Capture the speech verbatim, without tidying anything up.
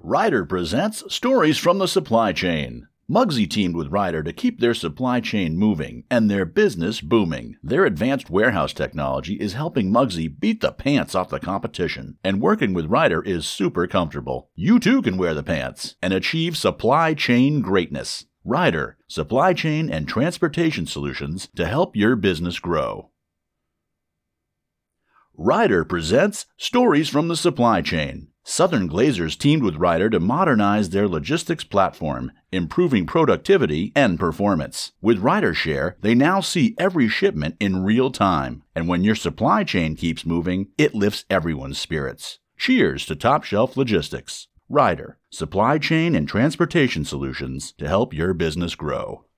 Ryder presents Stories from the Supply Chain. Mugsy teamed with Ryder to keep their supply chain moving and their business booming. Their advanced warehouse technology is helping Mugsy beat the pants off the competition, and working with Ryder is super comfortable. You too can wear the pants and achieve supply chain greatness. Ryder, supply chain and transportation solutions to help your business grow. Ryder presents Stories from the Supply Chain. Southern Glazers teamed with Ryder to modernize their logistics platform, improving productivity and performance. With RyderShare, they now see every shipment in real time, and when your supply chain keeps moving, it lifts everyone's spirits. Cheers to top shelf logistics. Ryder, supply chain and transportation solutions to help your business grow.